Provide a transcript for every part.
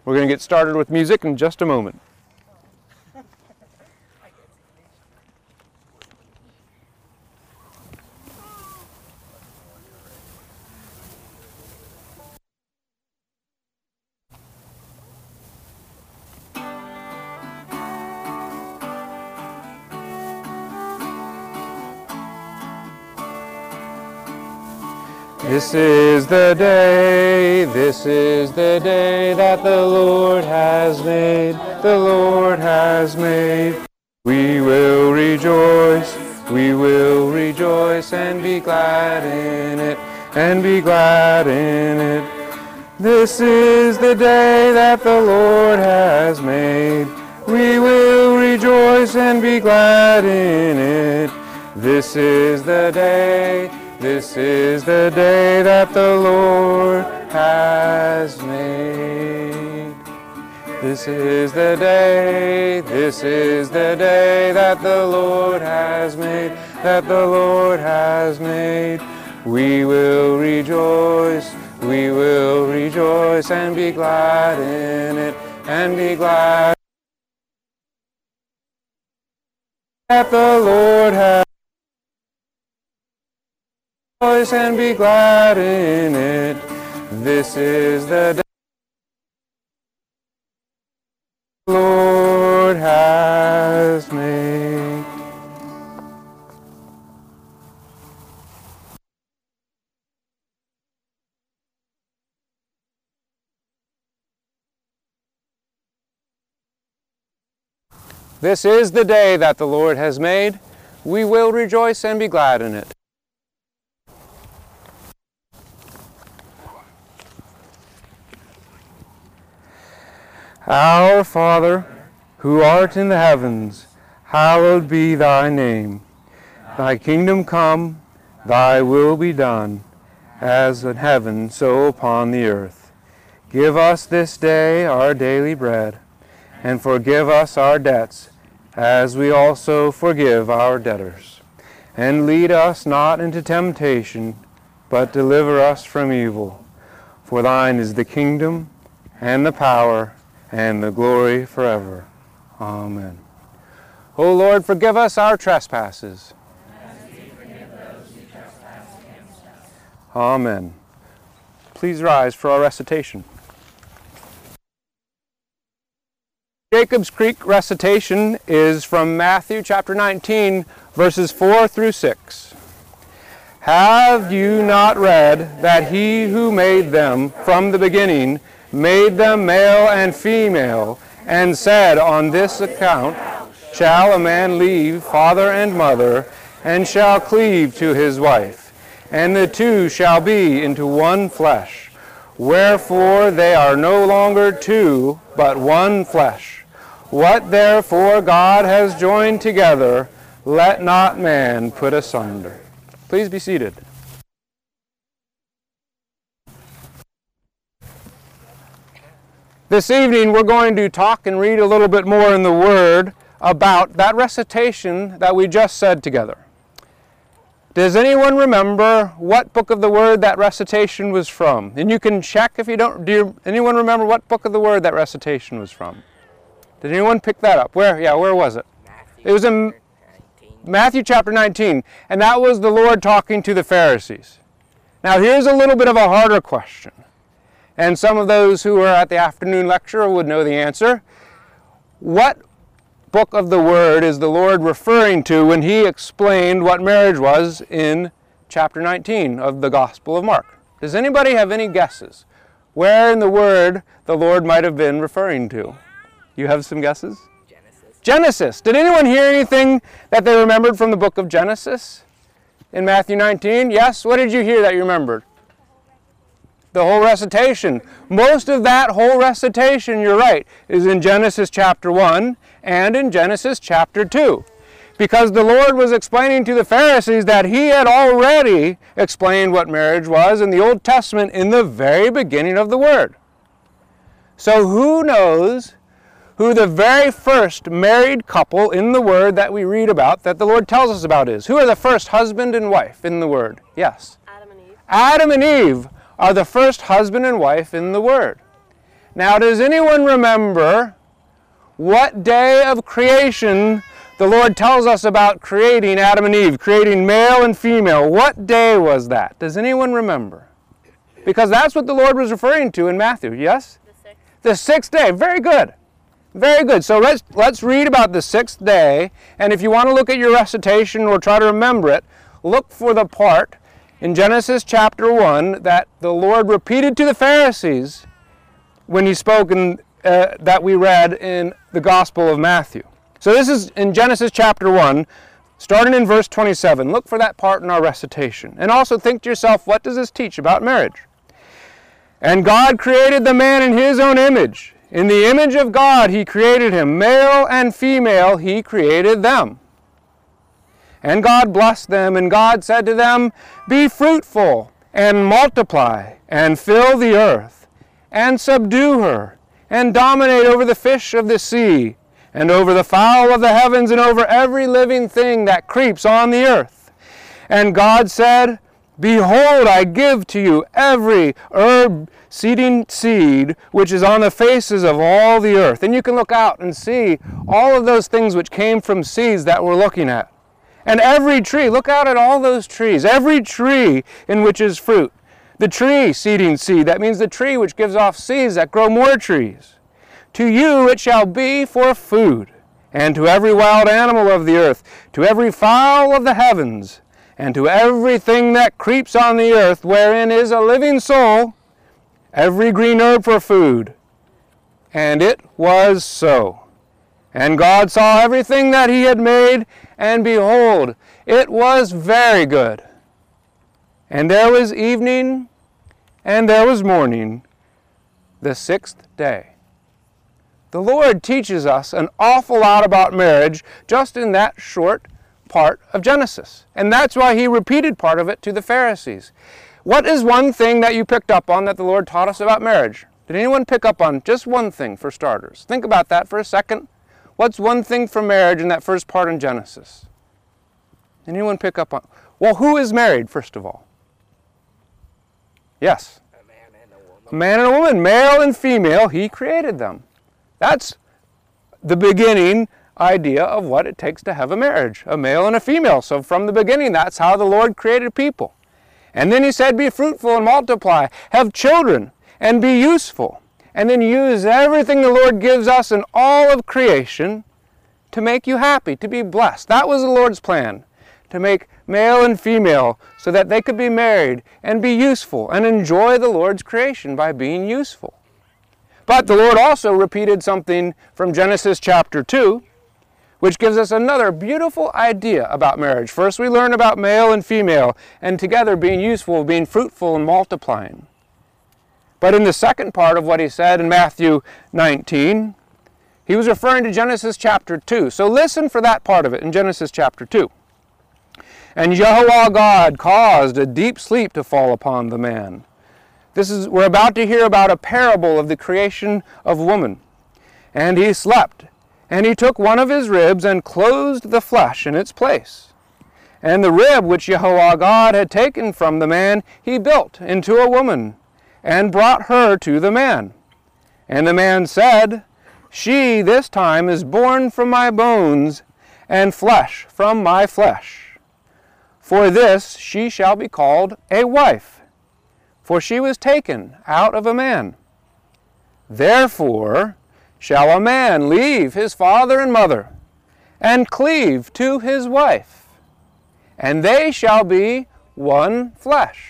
We're going to get started with music in just a moment. This is the day that the Lord has made, the Lord has made. We will rejoice and be glad in it, and be glad in it. This is the day that the Lord has made. We will rejoice and be glad in it. This is the day that the Lord has made. This is the day that the Lord has made, that the Lord has made. We will rejoice and be glad in it, and be glad that the Lord has rejoice and be glad in it. This is the day the Lord has made. This is the day that the Lord has made. We will rejoice and be glad in it. Our Father, who art in the heavens, hallowed be thy name. Thy kingdom come, thy will be done, as in heaven, so upon the earth. Give us this day our daily bread, and forgive us our debts, as we also forgive our debtors. And lead us not into temptation, but deliver us from evil. For thine is the kingdom, and the power, and the glory forever. Amen. O Lord, forgive us our trespasses. As we forgive those who trespass against us. Amen. Please rise for our recitation. Jacob's Creek recitation is from Matthew chapter 19, verses 4 through 6. Have you not read that he who made them from the beginning made them male and female, and said, on this account shall a man leave father and mother, and shall cleave to his wife, and the two shall be into one flesh. Wherefore they are no longer two, but one flesh. What therefore God has joined together, let not man put asunder. Please be seated. This evening we're going to talk and read a little bit more in the Word about that recitation that we just said together. Does anyone remember what book of the Word that recitation was from? And you can check if you don't. Anyone remember what book of the Word that recitation was from? Did anyone pick that up? Where was it? It was in Matthew chapter 19, and that was the Lord talking to the Pharisees. Now here's a little bit of a harder question. And some of those who are at the afternoon lecture would know the answer. What book of the Word is the Lord referring to when he explained what marriage was in chapter 19 of the Gospel of Mark? Does anybody have any guesses where in the Word the Lord might have been referring to? You have some guesses? Genesis. Did anyone hear anything that they remembered from the book of Genesis in Matthew 19? Yes? What did you hear that you remembered? The whole recitation. Most of that whole recitation, you're right, is in Genesis chapter 1 and in Genesis chapter 2. Because the Lord was explaining to the Pharisees that he had already explained what marriage was in the Old Testament in the very beginning of the Word. So who knows who the very first married couple in the Word that we read about, that the Lord tells us about is? Who are the first husband and wife in the Word? Yes? Adam and Eve. Adam and Eve are the first husband and wife in the Word. Now, does anyone remember what day of creation the Lord tells us about creating Adam and Eve, creating male and female? What day was that? Does anyone remember? Because that's what the Lord was referring to in Matthew, yes? The sixth day. Very good. Very good. So let's read about the sixth day, and if you want to look at your recitation or try to remember it, look for the part in Genesis chapter 1 that the Lord repeated to the Pharisees when he spoke that we read in the Gospel of Matthew. So this is in Genesis chapter 1, starting in verse 27. Look for that part in our recitation. And also think to yourself, what does this teach about marriage? And God created the man in his own image. In the image of God he created him. Male and female he created them. And God blessed them, and God said to them, be fruitful, and multiply, and fill the earth, and subdue her, and dominate over the fish of the sea, and over the fowl of the heavens, and over every living thing that creeps on the earth. And God said, behold, I give to you every herb seeding seed which is on the faces of all the earth. And you can look out and see all of those things which came from seeds that we're looking at. And every tree, look out at all those trees, every tree in which is fruit. The tree seeding seed, that means the tree which gives off seeds that grow more trees. To you it shall be for food, and to every wild animal of the earth, to every fowl of the heavens, and to everything that creeps on the earth, wherein is a living soul, every green herb for food. And it was so. And God saw everything that he had made, and behold, it was very good. And there was evening, and there was morning, the sixth day. The Lord teaches us an awful lot about marriage just in that short part of Genesis. And that's why he repeated part of it to the Pharisees. What is one thing that you picked up on that the Lord taught us about marriage? Did anyone pick up on just one thing for starters? Think about that for a second. What's one thing for marriage in that first part in Genesis? Anyone pick up on? Well, who is married, first of all? Yes. A man and a woman. A man and a woman, male and female, he created them. That's the beginning idea of what it takes to have a marriage, a male and a female. So from the beginning, that's how the Lord created people. And then he said, be fruitful and multiply, have children, and be useful. And then use everything the Lord gives us in all of creation to make you happy, to be blessed. That was the Lord's plan, to make male and female so that they could be married and be useful and enjoy the Lord's creation by being useful. But the Lord also repeated something from Genesis chapter 2, which gives us another beautiful idea about marriage. First, we learn about male and female, and together being useful, being fruitful and multiplying. But in the second part of what he said in Matthew 19, he was referring to Genesis chapter 2. So listen for that part of it in Genesis chapter 2. And Jehovah God caused a deep sleep to fall upon the man. We're about to hear about a parable of the creation of woman. And he slept, and he took one of his ribs and closed the flesh in its place. And the rib which Jehovah God had taken from the man, he built into a woman, and brought her to the man. And the man said, she this time is born from my bones, and flesh from my flesh. For this she shall be called a wife, for she was taken out of a man. Therefore shall a man leave his father and mother, and cleave to his wife, and they shall be one flesh.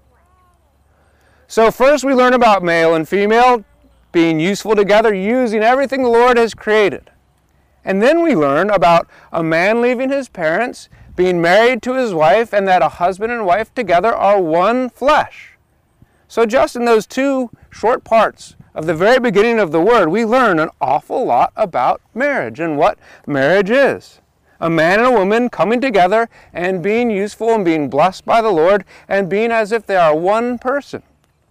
So first we learn about male and female being useful together, using everything the Lord has created. And then we learn about a man leaving his parents, being married to his wife, and that a husband and wife together are one flesh. So just in those two short parts of the very beginning of the Word, we learn an awful lot about marriage and what marriage is. A man and a woman coming together and being useful and being blessed by the Lord and being as if they are one person.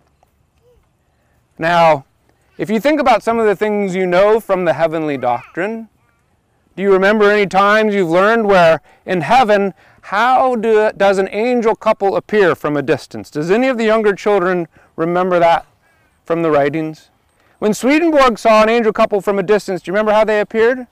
Now, if you think about some of the things you know from the heavenly doctrine, do you remember any times you've learned where in heaven, how does an angel couple appear from a distance? Does any of the younger children remember that from the writings? When Swedenborg saw an angel couple from a distance, do you remember how they appeared?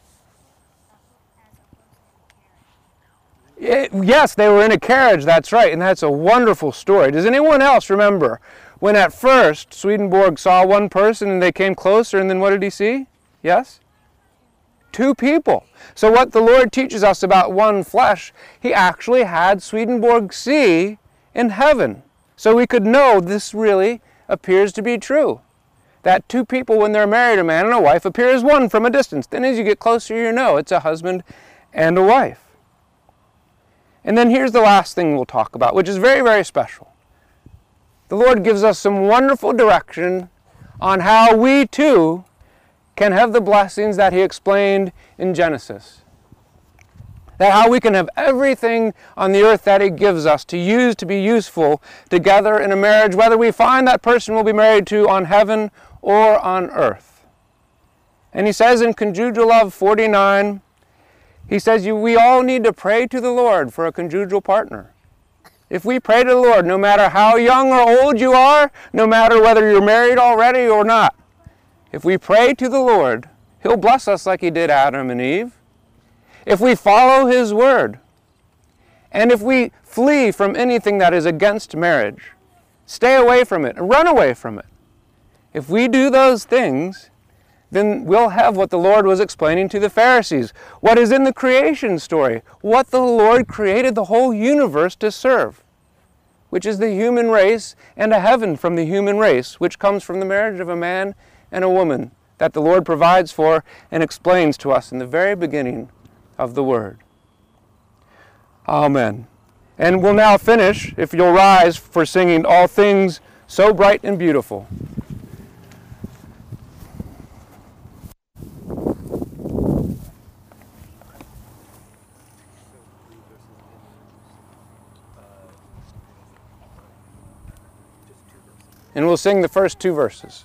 Yes, they were in a carriage, that's right, and that's a wonderful story. Does anyone else remember when at first Swedenborg saw one person and they came closer, and then what did he see? Yes? Two people. So what the Lord teaches us about one flesh, he actually had Swedenborg see in heaven. So we could know this really appears to be true. That two people, when they're married, a man and a wife, appear as one from a distance. Then as you get closer, you know it's a husband and a wife. And then here's the last thing we'll talk about, which is very, very special. The Lord gives us some wonderful direction on how we too can have the blessings that he explained in Genesis. That how we can have everything on the earth that he gives us to use to be useful together in a marriage, whether we find that person we'll be married to on heaven or on earth. And he says in Conjugal Love 49, he says we all need to pray to the Lord for a conjugal partner. If we pray to the Lord, no matter how young or old you are, no matter whether you're married already or not, if we pray to the Lord, he'll bless us like he did Adam and Eve. If we follow his word, and if we flee from anything that is against marriage, stay away from it and run away from it. If we do those things, then we'll have what the Lord was explaining to the Pharisees. What is in the creation story? What the Lord created the whole universe to serve, which is the human race and a heaven from the human race, which comes from the marriage of a man and a woman that the Lord provides for and explains to us in the very beginning of the Word. Amen. And we'll now finish, if you'll rise, for singing All Things So Bright and Beautiful. And we'll sing the first two verses.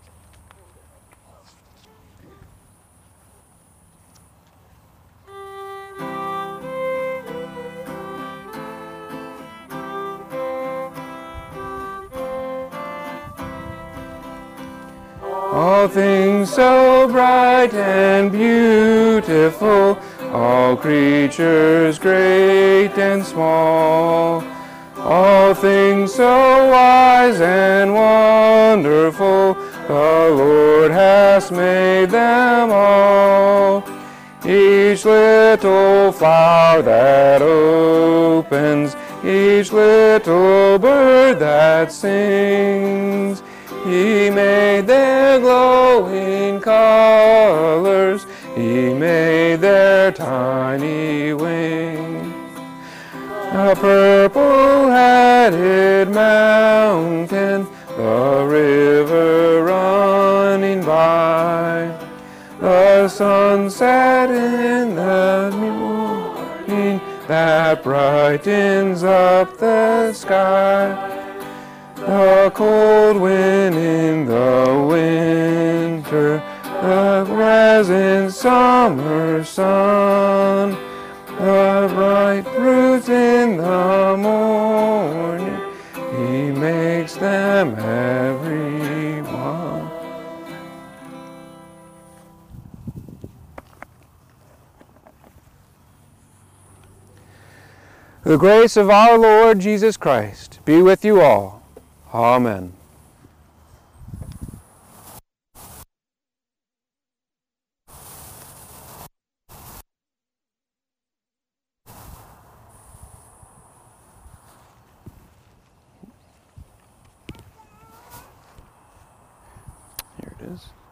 All things so bright and beautiful, all creatures great and small, all things so wise and wonderful, the Lord has made them all. Each little flower that opens, each little bird that sings, he made their glowing colors, he made their tiny wings. A purple-headed mountain, the river running by, the sunset in the morning that brightens up the sky, the cold wind in the winter, the pleasant summer sun, the bright fruits in the morning, he makes them every one. The grace of our Lord Jesus Christ be with you all. Amen. Here it is.